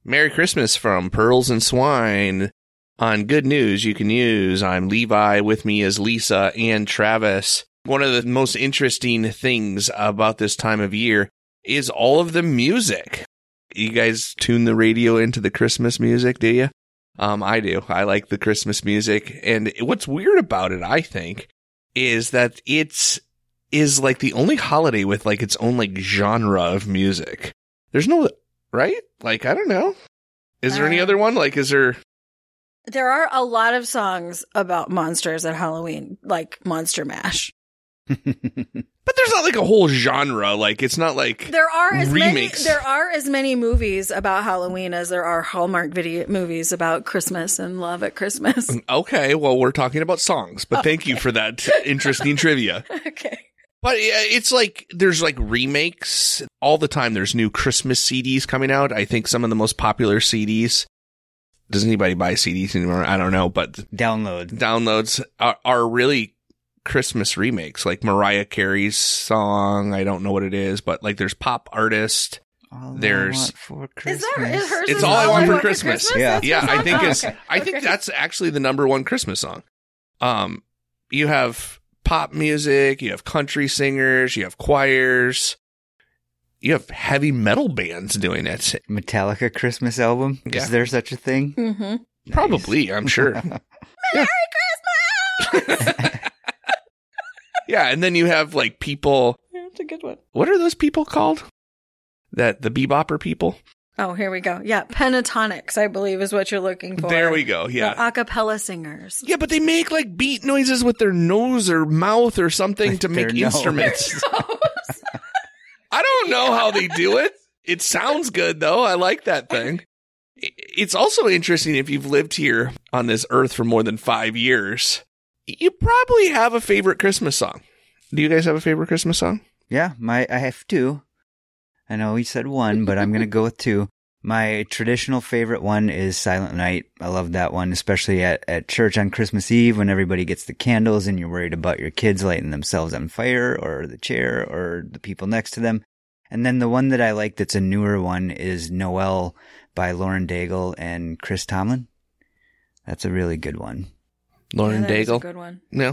Merry Christmas from Pearls and Swine. On Good News You Can Use, I'm Levi. With me is Lisa and Travis. One of the most interesting things about this time of year is all of the music. You guys tune the radio into the Christmas music, do you? I do. I like the Christmas music. And what's weird about it, I think, is that it's like the only holiday with like its own like genre of music. There's no, right? Like, I don't know. Is there any other one? Like, is there? There are a lot of songs about monsters at Halloween, like Monster Mash. But there's not like a whole genre. Like, it's not like there are as remakes. There are as many movies about Halloween as there are Hallmark video movies about Christmas and love at Christmas. Okay, well, we're talking about songs, but thank you for that interesting trivia. Okay. But it's like, there's like remakes all the time. There's new Christmas CDs coming out. I think some of the most popular CDs, does anybody buy CDs anymore? I don't know, but downloads are really Christmas remakes, like Mariah Carey's song. I don't know what it is, but like there's pop artist. There's Is hers? It's All I Want for Christmas. Yeah. Yeah, I think I think that's actually the number one Christmas song. You have pop music, you have country singers, you have choirs, you have heavy metal bands doing it. Metallica Christmas album? Yeah. Is there such a thing? Mm-hmm. Nice. Probably, I'm sure. Merry Christmas! Yeah, and then you have like people. That's a good one. What are those people called? The bebopper people? Oh, here we go. Yeah, pentatonics, I believe, is what you're looking for. There we go. Yeah. The a cappella singers. Yeah, but they make like beat noises with their nose or mouth or something to make instruments. I don't know how they do it. It sounds good, though. I like that thing. It's also interesting if you've lived here on this earth for more than 5 years. You probably have a favorite Christmas song. Do you guys have a favorite Christmas song? Yeah, I have two. I know he said one, but I'm going to go with two. My traditional favorite one is Silent Night. I love that one, especially at church on Christmas Eve when everybody gets the candles and you're worried about your kids lighting themselves on fire or the chair or the people next to them. And then the one that I like that's a newer one is Noel by Lauren Daigle and Chris Tomlin. That's a really good one. Lauren Daigle. Daigle. A good one. Yeah.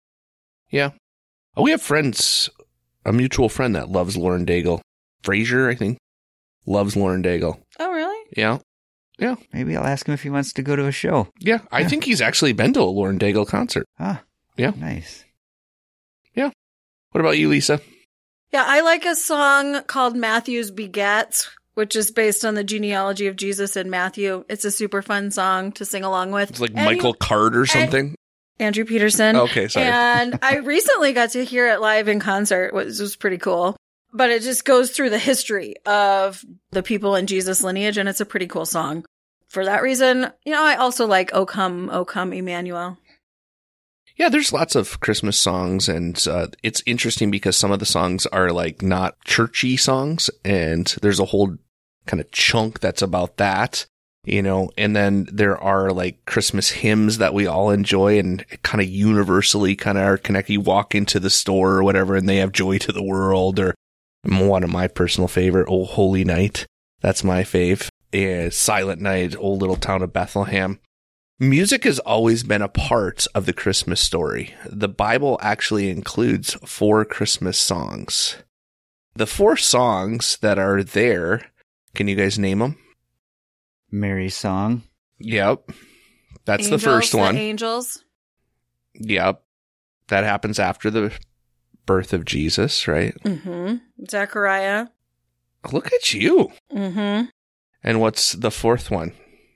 Yeah. Oh, we have friends, a mutual friend that loves Lauren Daigle. Fraser, I think, loves Lauren Daigle. Oh, really? Yeah. Yeah. Maybe I'll ask him if he wants to go to a show. Yeah. I think he's actually been to a Lauren Daigle concert. Ah. Yeah. Nice. Yeah. What about you, Lisa? Yeah, I like a song called Matthew's Begats, which is based on the genealogy of Jesus and Matthew. It's a super fun song to sing along with. It's like Michael Card or something. Andrew Peterson. Okay, sorry. And I recently got to hear it live in concert, which was pretty cool. But it just goes through the history of the people in Jesus' lineage, and it's a pretty cool song. For that reason, I also like O Come, Emmanuel. Yeah, there's lots of Christmas songs, and it's interesting because some of the songs are like not churchy songs, and there's a whole kind of chunk that's about that, and then there are like Christmas hymns that we all enjoy and kind of universally kind of are connected. You walk into the store or whatever, and they have Joy to the World, or one of my personal favorite, Oh Holy Night. That's my fave. Silent Night, Old Little Town of Bethlehem. Music has always been a part of the Christmas story. The Bible actually includes 4 Christmas songs. The 4 songs that are there, can you guys name them? Mary's Song. Yep. That's the first one. The Angels. Yep. That happens after the birth of Jesus, right? Mm-hmm. Zechariah. Look at you. Mm-hmm. And what's the 4th one?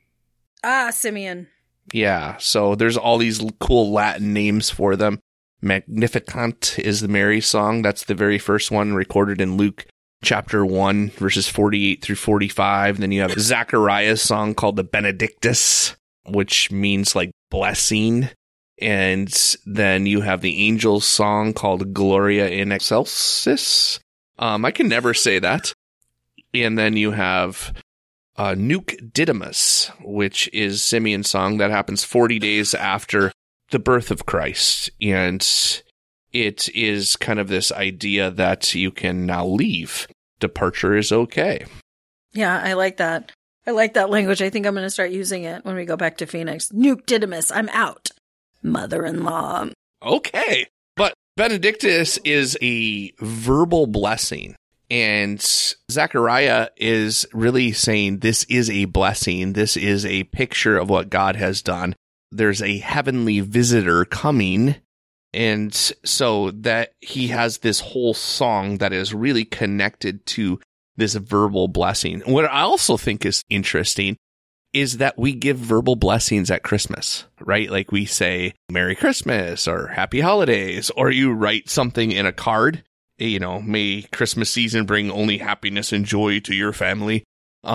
Simeon. Yeah, so there's all these cool Latin names for them. Magnificat is the Mary song. That's the very first one recorded in Luke chapter 1, verses 48 through 45. Then you have Zachariah's song called the Benedictus, which means like blessing. And then you have the Angels song called Gloria in Excelsis. I can never say that. And then you have Nunc Didymus, which is Simeon's song that happens 40 days after the birth of Christ. And it is kind of this idea that you can now leave. Departure is okay. Yeah, I like that. I like that language. I think I'm going to start using it when we go back to Phoenix. Nuke Didymus, I'm out. Mother-in-law. Okay. But Benedictus is a verbal blessing. And Zechariah is really saying this is a blessing. This is a picture of what God has done. There's a heavenly visitor coming. And so that he has this whole song that is really connected to this verbal blessing. What I also think is interesting is that we give verbal blessings at Christmas, right? Like we say Merry Christmas or Happy Holidays, or you write something in a card, you know, may Christmas season bring only happiness and joy to your family.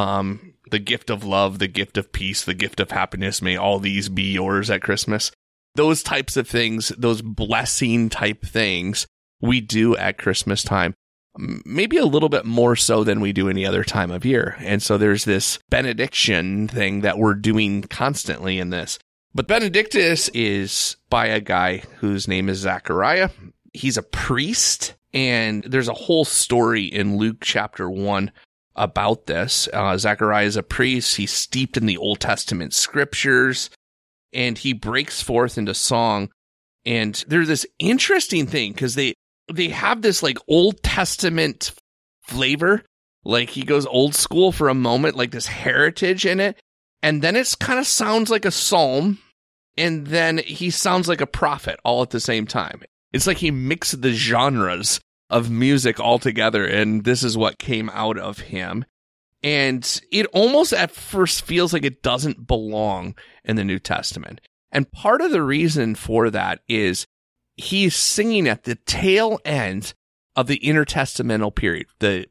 The gift of love, the gift of peace, the gift of happiness, may all these be yours at Christmas. Those types of things, those blessing type things we do at Christmas time. Maybe a little bit more so than we do any other time of year. And so there's this benediction thing that we're doing constantly in this. But Benedictus is by a guy whose name is Zechariah. He's a priest, and there's a whole story in Luke chapter 1 about this. Zechariah is a priest. He's steeped in the Old Testament scriptures, and he breaks forth into song. And there's this interesting thing because they have this like Old Testament flavor, like he goes old school for a moment, like this heritage in it. And then it's kind of sounds like a psalm. And then he sounds like a prophet all at the same time. It's like he mixed the genres of music all together. And this is what came out of him. And it almost at first feels like it doesn't belong in the New Testament. And part of the reason for that is he's singing at the tail end of the intertestamental period, the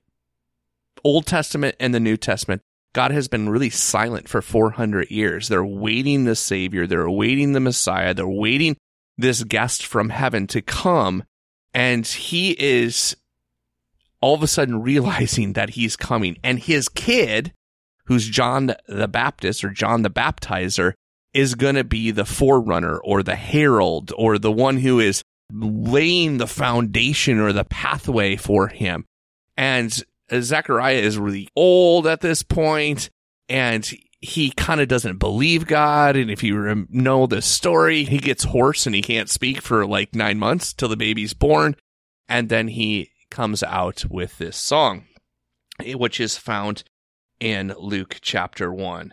Old Testament and the New Testament. God has been really silent for 400 years. They're waiting the Savior. They're awaiting the Messiah. They're waiting this guest from heaven to come. And he is all of a sudden realizing that he's coming. And his kid, who's John the Baptist or John the Baptizer, is going to be the forerunner or the herald or the one who is laying the foundation or the pathway for him. And Zechariah is really old at this point, and he kind of doesn't believe God. And if you know the story, he gets hoarse and he can't speak for like 9 months till the baby's born. And then he comes out with this song, which is found in Luke chapter 1.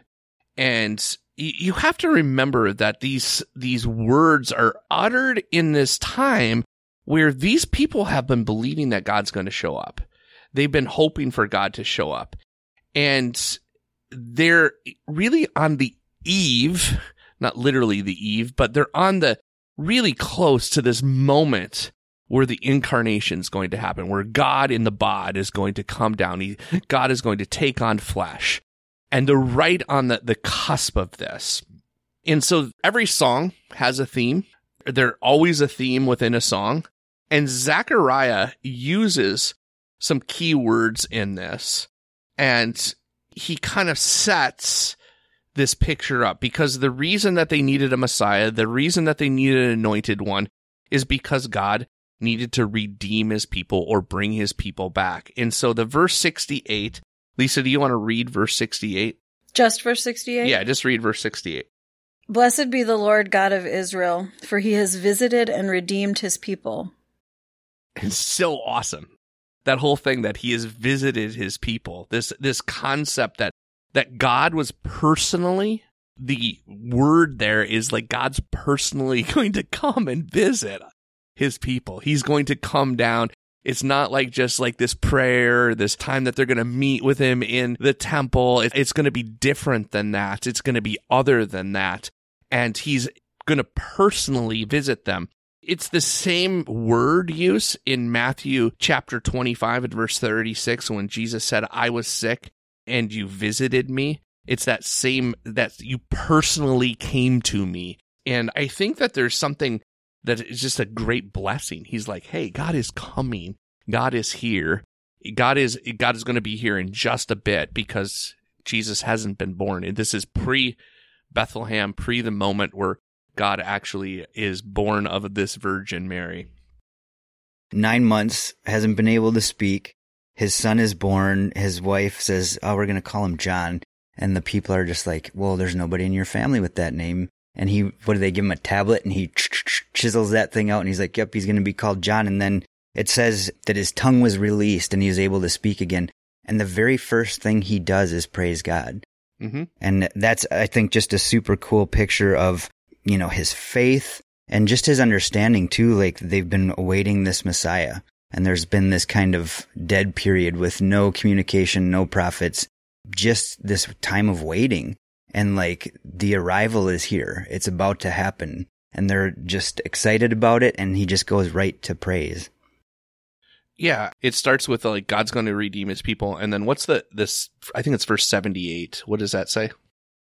And you have to remember that these words are uttered in this time where these people have been believing that God's going to show up. They've been hoping for God to show up. And they're really on the eve, not literally the eve, but they're on the really close to this moment where the incarnation is going to happen, where God in the bod is going to come down. God is going to take on flesh. And they're right on the cusp of this. And so every song has a theme. There's always a theme within a song. And Zechariah uses some key words in this. And he kind of sets this picture up because the reason that they needed a Messiah, the reason that they needed an anointed one is because God needed to redeem his people or bring his people back. And so the verse 68, Lisa, do you want to read verse 68? Just verse 68? Yeah, just read verse 68. Blessed be the Lord God of Israel, for he has visited and redeemed his people. It's so awesome. That whole thing that he has visited his people. This concept that God was personally, the word there is like God's personally going to come and visit his people. He's going to come down. It's not like just like this prayer, this time that they're going to meet with him in the temple. It's going to be different than that. It's going to be other than that. And he's going to personally visit them. It's the same word use in Matthew chapter 25 and verse 36 when Jesus said, I was sick and you visited me. It's that same, that you personally came to me. And I think that there's something that is just a great blessing. He's like, hey, God is coming. God is here. God is going to be here in just a bit because Jesus hasn't been born. And this is pre-Bethlehem, pre the moment where God actually is born of this Virgin Mary. 9 months, hasn't been able to speak. His son is born. His wife says, oh, we're going to call him John. And the people are just like, well, there's nobody in your family with that name. And what do they give him, a tablet? And he chisels that thing out and he's like, yep, he's going to be called John. And then it says that his tongue was released and he was able to speak again. And the very first thing he does is praise God. Mm-hmm. And that's, I think, just a super cool picture of, his faith and just his understanding too. Like, they've been awaiting this Messiah and there's been this kind of dead period with no communication, no prophets, just this time of waiting. And like, the arrival is here. It's about to happen. And they're just excited about it. And he just goes right to praise. Yeah, it starts with like God's going to redeem his people. And then what's this, I think it's verse 78. What does that say?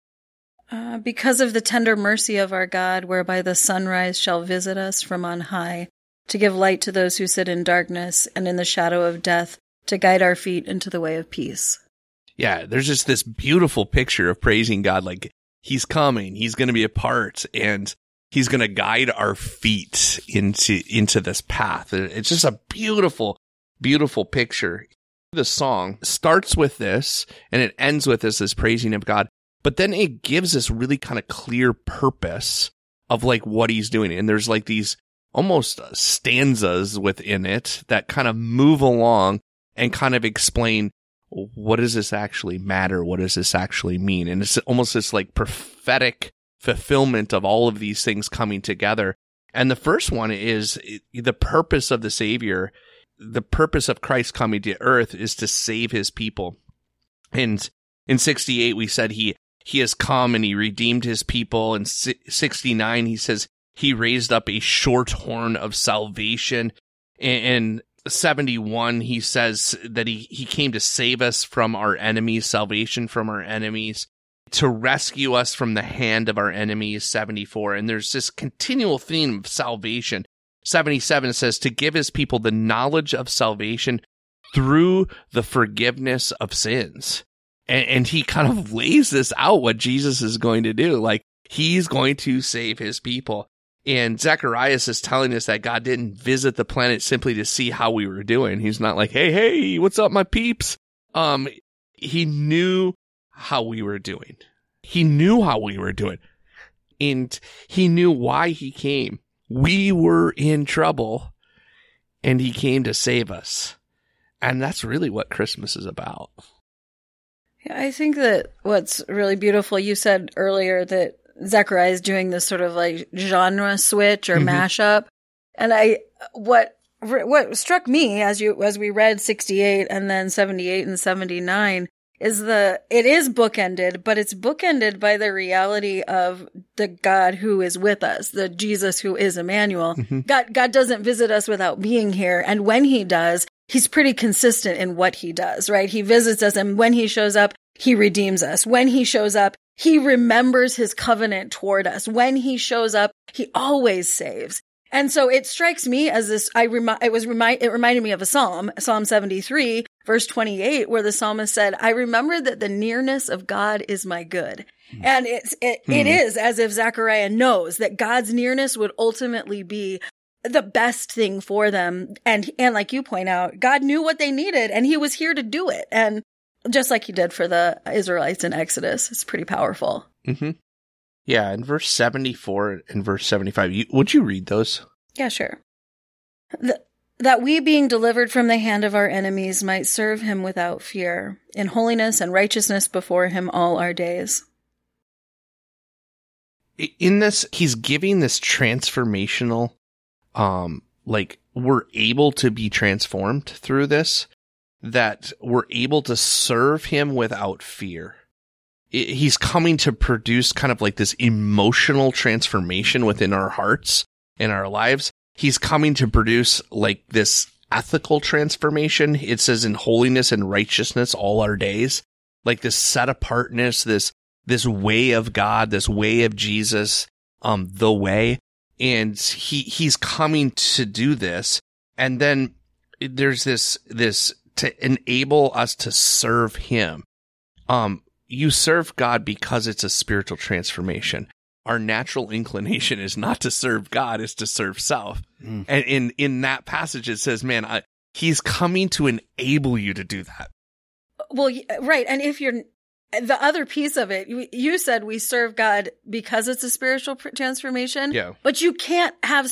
Because of the tender mercy of our God, whereby the sunrise shall visit us from on high, to give light to those who sit in darkness and in the shadow of death, to guide our feet into the way of peace. Yeah, there's just this beautiful picture of praising God. Like, he's coming, he's going to be a part, and he's going to guide our feet into this path. It's just a beautiful, beautiful picture. The song starts with this and it ends with this praising of God, but then it gives this really kind of clear purpose of like what he's doing. And there's like these almost stanzas within it that kind of move along and kind of explain, what does this actually matter? What does this actually mean? And it's almost this like prophetic fulfillment of all of these things coming together. And the first one is the purpose of the Savior. The purpose of Christ coming to earth is to save his people. And in 68, we said he has come and he redeemed his people. In 69, he says he raised up a short horn of salvation. In 71, he says that he came to save us from our enemies, salvation from our enemies, to rescue us from the hand of our enemies, 74. And there's this continual theme of salvation. 77 says to give his people the knowledge of salvation through the forgiveness of sins. And he kind of lays this out, what Jesus is going to do. Like, he's going to save his people. And Zacharias is telling us that God didn't visit the planet simply to see how we were doing. He's not like, hey, what's up, my peeps? He knew how we were doing. He knew how we were doing. And he knew why he came. We were in trouble, and he came to save us. And that's really what Christmas is about. Yeah, I think that what's really beautiful, you said earlier that Zechariah is doing this sort of like genre switch or mashup. And what struck me as we read 68 and then 78 and 79 is it is bookended, but it's bookended by the reality of the God who is with us, the Jesus who is Emmanuel. Mm-hmm. God doesn't visit us without being here. And when he does, he's pretty consistent in what he does, right? He visits us, and when he shows up, he redeems us. When he shows up, he remembers his covenant toward us. When he shows up, he always saves. And so it strikes me as this, it reminded me of a Psalm 73, verse 28, where the psalmist said, I remember that the nearness of God is my good. And it is as if Zechariah knows that God's nearness would ultimately be the best thing for them. And like you point out, God knew what they needed and he was here to do it. And just like he did for the Israelites in Exodus, it's pretty powerful. Mm-hmm. Yeah, in verse 74 and verse 75, would you read those? Yeah, sure. That we, being delivered from the hand of our enemies, might serve him without fear, in holiness and righteousness before him all our days. In this, he's giving this transformational, we're able to be transformed through this, that we're able to serve him without fear. He's coming to produce kind of like this emotional transformation within our hearts and our lives. He's coming to produce like this ethical transformation. It says in holiness and righteousness all our days, like this set apartness, this way of God, this way of Jesus, the way. And he's coming to do this. And then there's this to enable us to serve him. You serve God because it's a spiritual transformation. Our natural inclination is not to serve God, it's to serve self. Mm. And in that passage, it says, he's coming to enable you to do that. Well, right. And the other piece of it, you said we serve God because it's a spiritual transformation. Yeah. But you can't have,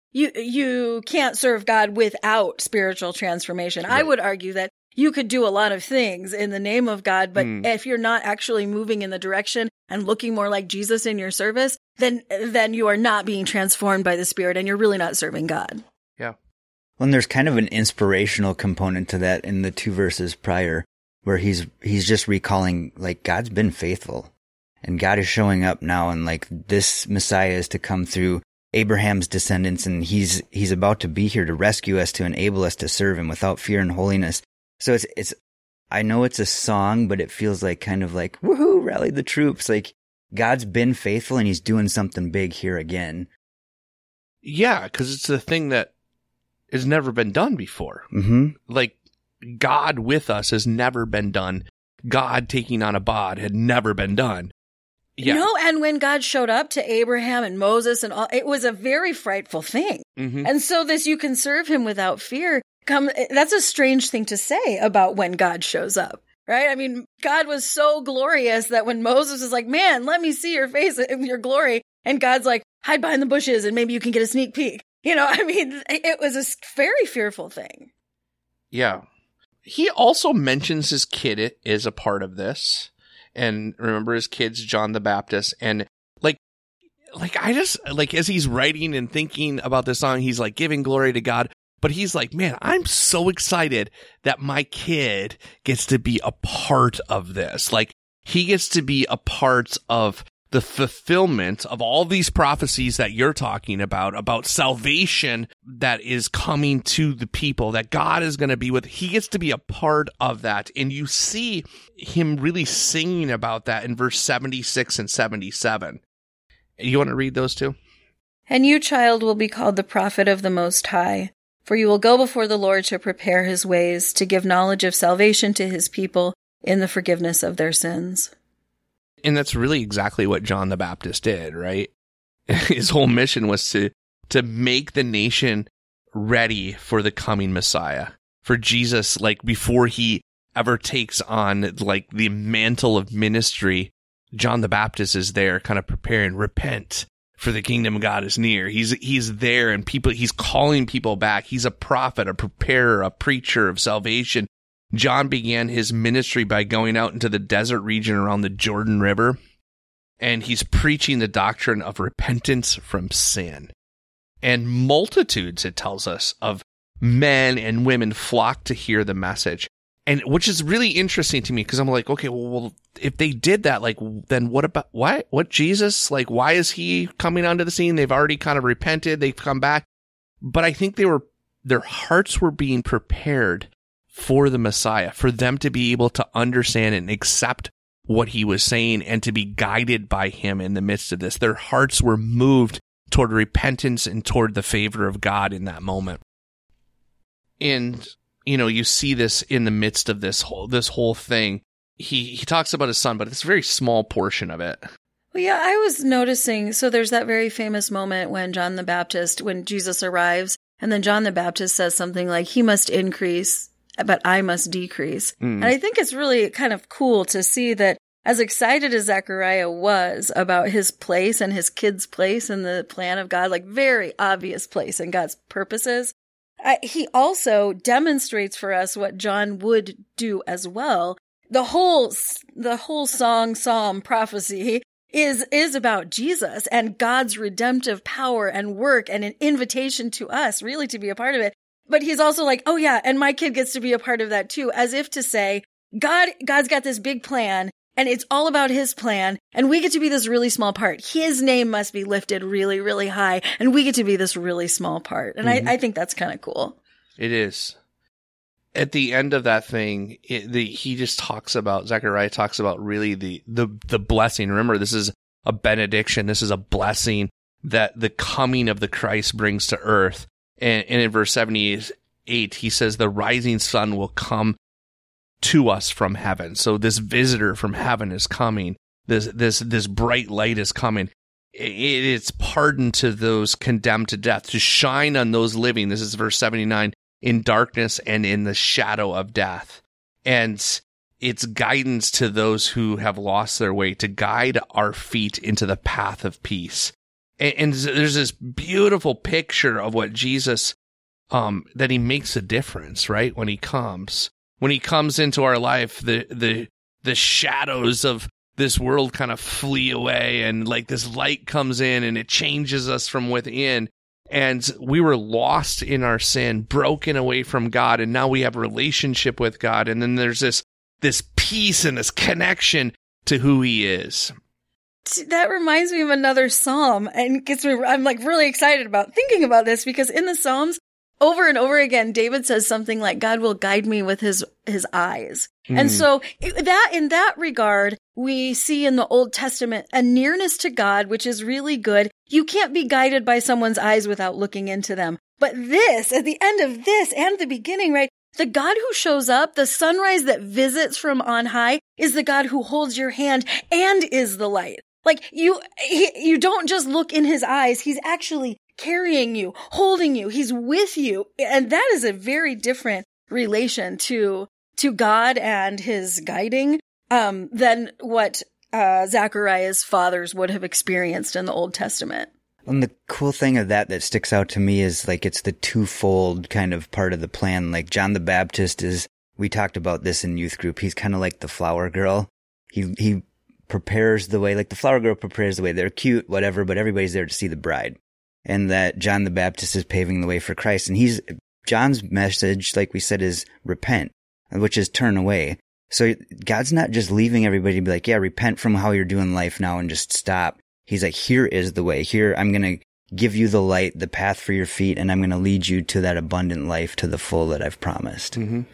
you can't serve God without spiritual transformation. Right. I would argue that you could do a lot of things in the name of God, but if you're not actually moving in the direction and looking more like Jesus in your service, then you are not being transformed by the Spirit and you're really not serving God. Yeah. Well, and there's kind of an inspirational component to that in the 2 verses prior, where he's just recalling, like, God's been faithful and God is showing up now, and like this Messiah is to come through Abraham's descendants, and he's about to be here to rescue us, to enable us to serve him without fear and holiness. So it's I know it's a song, but it feels like kind of like, woohoo, rally the troops. Like, God's been faithful and he's doing something big here again. Yeah, because it's a thing that has never been done before. Mm-hmm. Like, God with us has never been done. God taking on a bod had never been done. Yeah. No, and when God showed up to Abraham and Moses and all, it was a very frightful thing. Mm-hmm. And so this, you can serve him without fear. That's a strange thing to say about when God shows up, right? I mean, God was so glorious that when Moses was like, man, let me see your face and your glory. And God's like, hide behind the bushes and maybe you can get a sneak peek. You know, I mean, it was a very fearful thing. Yeah. He also mentions his kid is a part of this. And remember, his kid's John the Baptist. And like I just, like, as he's writing and thinking about this song, he's like giving glory to God. But he's like, man, I'm so excited that my kid gets to be a part of this. Like, he gets to be a part of the fulfillment of all these prophecies that you're talking about salvation that is coming to the people, that God is going to be with. He gets to be a part of that. And you see him really singing about that in verse 76 and 77. You want to read those two? And you, child, will be called the prophet of the Most High, for you will go before the Lord to prepare his ways, to give knowledge of salvation to his people in the forgiveness of their sins. And that's really exactly what John the Baptist did, right? His whole mission was to make the nation ready for the coming Messiah, for Jesus, like, before he ever takes on, like, the mantle of ministry. John the Baptist is there kind of preparing, repent, for the kingdom of God is near. He's there, and he's calling people back. He's a prophet, a preparer, a preacher of salvation. John began his ministry by going out into the desert region around the Jordan River, and he's preaching the doctrine of repentance from sin. And multitudes, it tells us, of men and women flock to hear the message. And which is really interesting to me, because I'm like, okay, well, if they did that, like, then what about, what Jesus, like, why is he coming onto the scene? They've already kind of repented. They've come back. But I think their hearts were being prepared for the Messiah, for them to be able to understand and accept what he was saying and to be guided by him in the midst of this. Their hearts were moved toward repentance and toward the favor of God in that moment. And, you know, you see this in the midst of this whole thing. He talks about his son, but it's a very small portion of it. Well, yeah, I was noticing, so there's that very famous moment when when Jesus arrives, and then John the Baptist says something like, he must increase, but I must decrease. And I think it's really kind of cool to see that, as excited as Zechariah was about his place and his kid's place in the plan of God, like very obvious place in God's purposes, he also demonstrates for us what John would do as well. The whole psalm prophecy is about Jesus and God's redemptive power and work and an invitation to us really to be a part of it. But he's also like, oh yeah, and my kid gets to be a part of that too, as if to say, God's got this big plan, and it's all about his plan, and we get to be this really small part. His name must be lifted really, really high, and we get to be this really small part. And I think that's kind of cool. It is. At the end of that thing, he just talks about, Zechariah talks about really the blessing. Remember, this is a benediction. This is a blessing that the coming of the Christ brings to earth. And in verse 78, he says, the rising sun will come to us from heaven. So this visitor from heaven is coming. This bright light is coming. It's pardon to those condemned to death, to shine on those living. This is verse 79, in darkness and in the shadow of death. And it's guidance to those who have lost their way, to guide our feet into the path of peace. And there's this beautiful picture of what Jesus, that he makes a difference, right? When he comes into our life, the shadows of this world kind of flee away, and like this light comes in and it changes us from within. And we were lost in our sin, broken away from God, and now we have a relationship with God. And then there's this peace and this connection to who he is. That reminds me of another psalm, and I'm like really excited about thinking about this, because in the Psalms, over and over again, David says something like, God will guide me with his eyes. And so in that regard, we see in the Old Testament a nearness to God, which is really good. You can't be guided by someone's eyes without looking into them. But this, at the end of this and the beginning, right? The God who shows up, the sunrise that visits from on high, is the God who holds your hand and is the light. Like you don't just look in his eyes. He's actually carrying you, holding you. He's with you. And that is a very different relation to God and his guiding, than what, Zachariah's fathers would have experienced in the Old Testament. And the cool thing of that sticks out to me is like it's the twofold kind of part of the plan. Like John the Baptist we talked about this in youth group. He's kind of like the flower girl. He prepares the way, like the flower girl prepares the way. They're cute, whatever, but everybody's there to see the bride. And that John the Baptist is paving the way for Christ. And John's message, like we said, is repent, which is turn away. So God's not just leaving everybody to be like, yeah, repent from how you're doing life now and just stop. He's like, here is the way. Here, I'm going to give you the light, the path for your feet, and I'm going to lead you to that abundant life to the full that I've promised. Mm-hmm.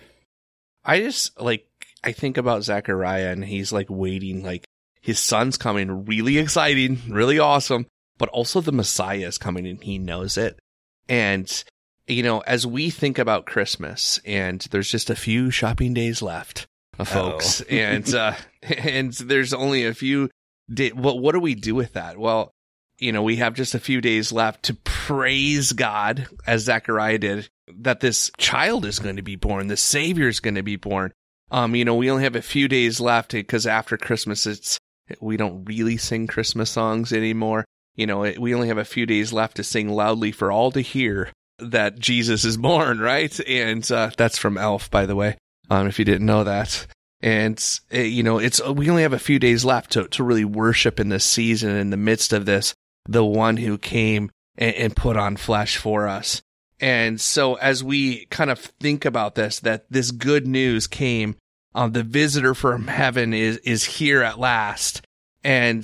I think about Zechariah, and he's like waiting, like his son's coming, really exciting, really awesome, but also the Messiah is coming and he knows it. And, as we think about Christmas, and there's just a few shopping days left, folks, and there's only a few days. Well, what do we do with that? Well, we have just a few days left to praise God, as Zechariah did, that this child is going to be born, the Savior is going to be born. We only have a few days left because after Christmas, we don't really sing Christmas songs anymore. We only have a few days left to sing loudly for all to hear that Jesus is born, right? And that's from Elf, by the way, if you didn't know that. And, we only have a few days left to really worship in this season, in the midst of this, the one who came and put on flesh for us. And so as we kind of think about this, that this good news came, the visitor from heaven is here at last. And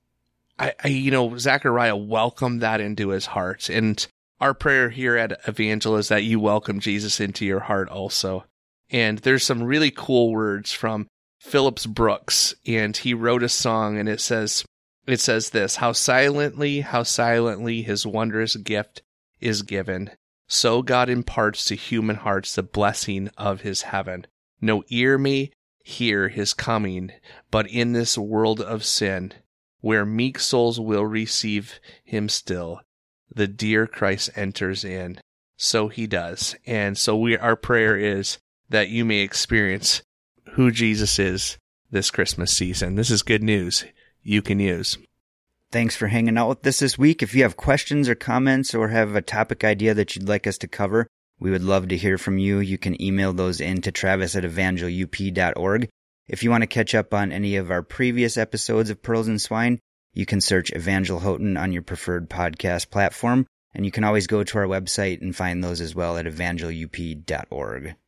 Zechariah welcomed that into his heart. And our prayer here at Evangel is that you welcome Jesus into your heart also. And there's some really cool words from Phillips Brooks, and he wrote a song, and it says this: how silently his wondrous gift is given. So God imparts to human hearts the blessing of his heaven. No ear may hear his coming, but in this world of sin, where meek souls will receive him still, the dear Christ enters in. So he does. And so our prayer is that you may experience who Jesus is this Christmas season. This is good news you can use. Thanks for hanging out with us this week. If you have questions or comments or have a topic idea that you'd like us to cover, we would love to hear from you. You can email those in to travis@evangelup.org. If you want to catch up on any of our previous episodes of Pearls and Swine, you can search Evangel Houghton on your preferred podcast platform, and you can always go to our website and find those as well at evangelup.org.